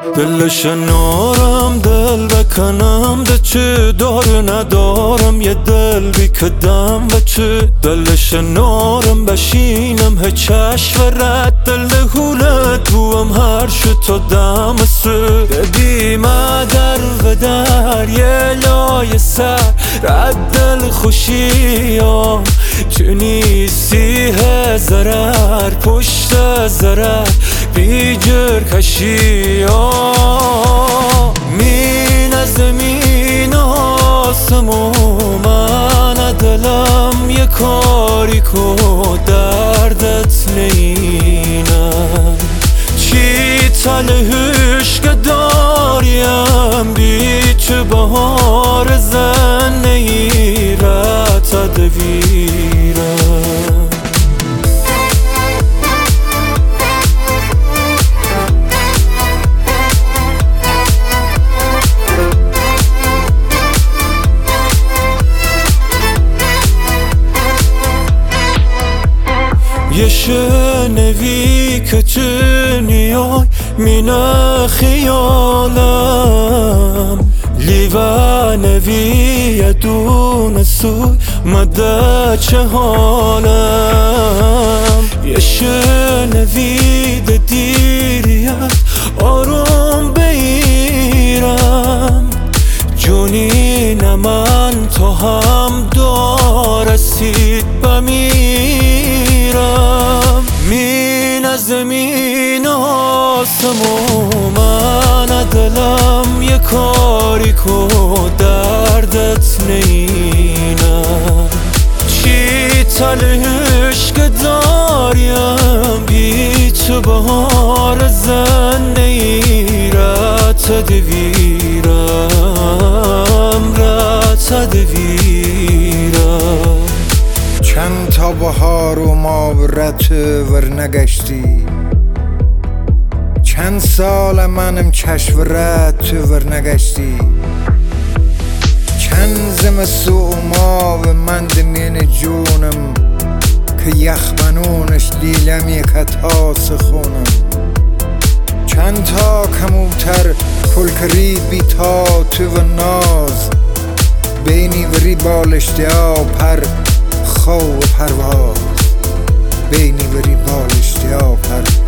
دلش نارم دل بکنم ده چه دار ندارم یه دل بی کدم و چه دلش نارم بشینم هه چشم رد دل هولت بوم هر شد تا دم سه ببی مدر و در یه لای سر رد دل خوشیم تو نیستی هزارر پشت زرر بیجر کشیم مین از زمین آسمون من دلم یه کاری کو دردت نینم چی تلهش که داریم بی چه بهار زن نیرت دویرم یه شنوی که چه نیای مینه خیالم لیوانوی یه دون سوی مده چه حالم یه شنوی ده دیریت آروم بیرم جونین من تو هم دارستید بمیرم مین از زمین آسمون من دلم یه کاری کو دردت نینم چی تلهش که داریم بی تو بهار زن نیرت دویرم رت دویرم چند تا بهار و ما رت ور نگشتی چند سال منم چشم رت ور نگشتی چند زمستون ما و من دمین جونم که یخ بنونش دیلم یک تاس خونم چند تا کموتر کل کرید بی تا تو و ناز بینی وری بالشتیا پر خو و پرواز بینی وری بالشتیا پر